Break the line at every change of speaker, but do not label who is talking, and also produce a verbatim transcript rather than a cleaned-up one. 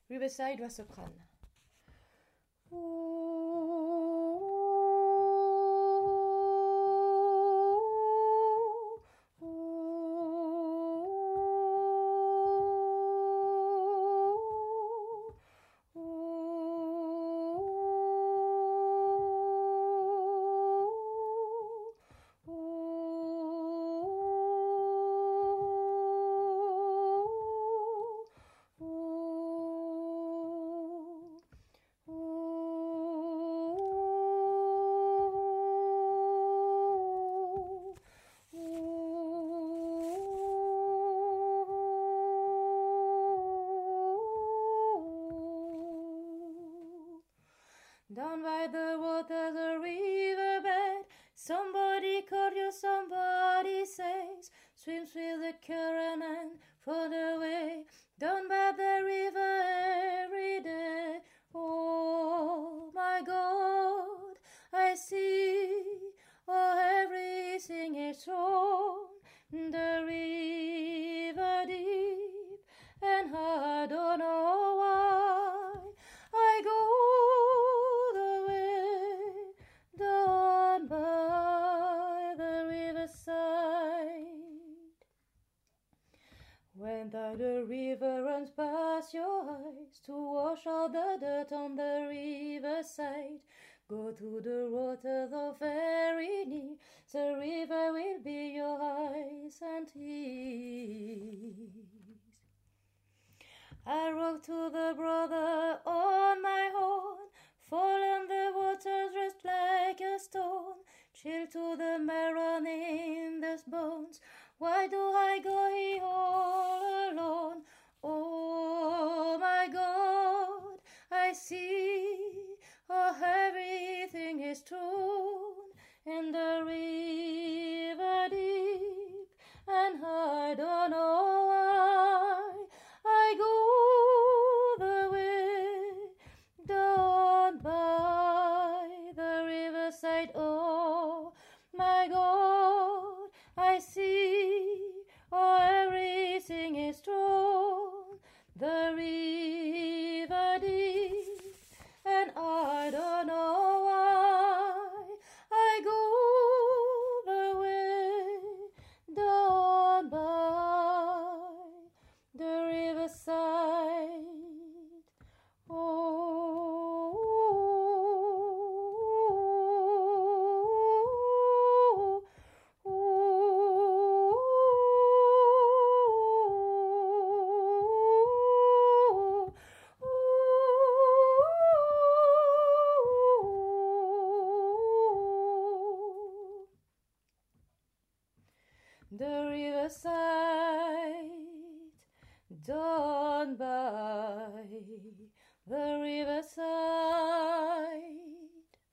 Riverside voix soprane. Down by the water, the riverbed, somebody called you, somebody says, swims with the current and float away. Down by the river every day. Oh my God, I see, oh everything is thrown the river deep, and I don't know why I go the way down by the riverside. When the river runs past your eyes to wash all the dirt on the riverside, go to the water though very near, the river will be your eyes and ears. I rock to the brother on my horn, fall in the water just like a stone, chill to the marrow in the bones. Why do I go here all alone? Oh my God, I see, oh everything is true in the river deep, and I don't know why I go the way down by the riverside. Oh my God, I see, oh everything is true, the river deep, and I don't know why I go the way down by the riverside. Oh, oh, oh, the riverside, down by the riverside.